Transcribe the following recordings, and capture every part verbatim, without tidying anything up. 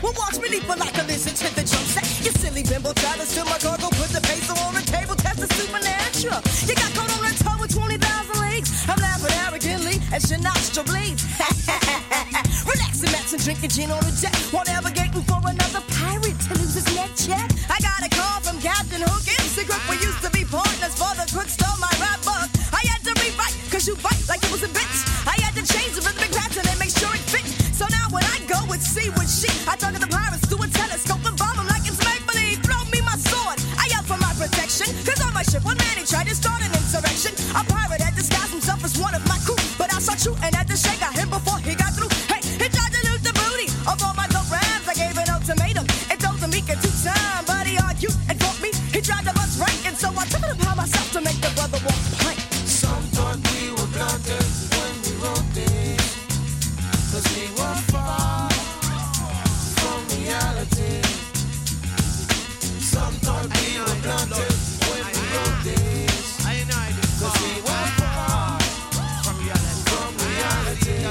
Well, watch me leap like a lizard to the jump set. You silly bimbo, try to steal my cargo, put the peso on the table, test the supernatural. You got caught on a toe with twenty thousand leagues. I'm laughing arrogantly as your nostril bleeds. Relaxing, Max, and drinking gin on the jet while navigating for another pirate to lose his neck check. I got a call from Captain Hook and Secret. We used to be partners for the crook stole my rap book. I had to rewrite, cause you bite like it was a bitch. I had to change the rhythmic pattern and make sure it fit. So now when I go and see what she, I talk to the pirates through a telescope and bomb them like it's make-believe. Throw me my sword, I yell for my protection. Cause on my ship, one man he tried to start an insurrection. A pirate had disguised himself as one of my crew, but I saw true and had to shake out him before he got through. Hey, he tried to loot the booty of all my dope rams. I gave an ultimatum and told him he could do time, but he argued and fought me. He tried to bust right, and so I took it upon myself to make the brother walk plank. Some thought we were blunted when we wrote this, cause we were far from reality. Some thought we were blunted when we wrote this, cause we were far from reality.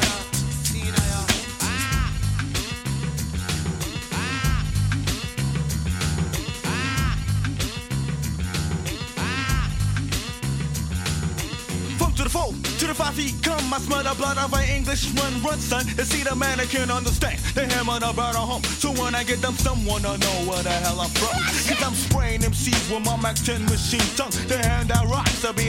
To the four, to the five feet come. I smell the blood of an Englishman. Run, son, and see the man I can understand. The hammer, the bird, a home. So when I get them, someone to know where the hell I'm from. Cause I'm spraying M Cs with my Mac ten machine tongue. The hand that rocks, I'll be